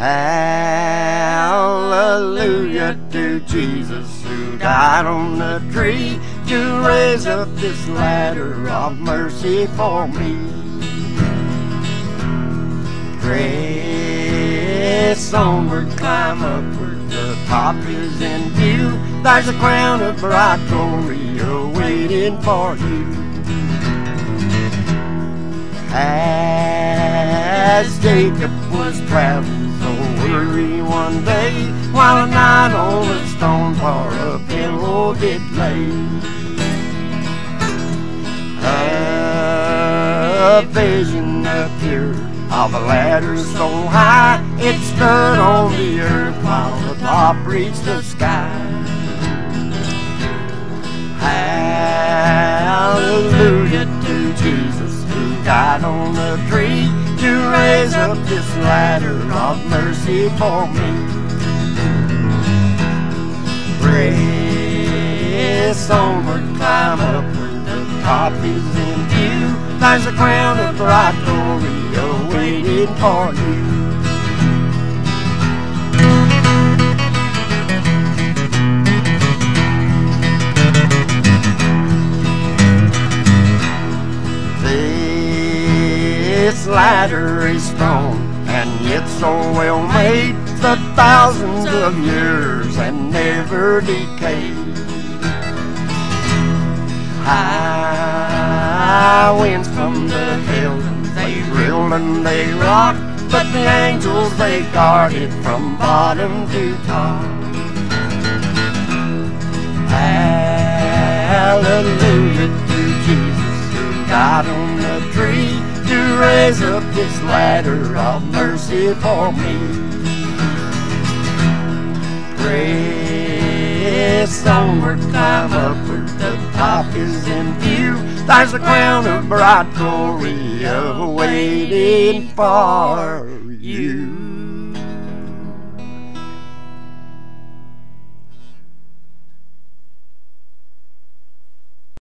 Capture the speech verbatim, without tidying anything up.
Hallelujah to Jesus who died on the tree to raise up this ladder of mercy for me. Press onward, climb upward, the top is in view. There's a crown of bright glory awaiting for you. As Jacob was traveling so weary one day, while a night on a stone for a pillow did lay, a vision appeared of a ladder so high it stood on the earth while the top reached the sky. Hallelujah to Jesus who died on the tree to raise up this ladder of mercy for me. Press onward, climb upward, the top is in view. There's a crown of bright glory awaiting for you. This ladder is strong and yet so well made, the thousands of years and never decay. High winds from the heavens, they rill and they rock, but the angels they guard it from bottom to top. Hallelujah to Jesus who died on the tree to raise up this ladder of mercy for me. Press onward, climb upward, the top is in view. There's a crown of bright glory awaiting for you.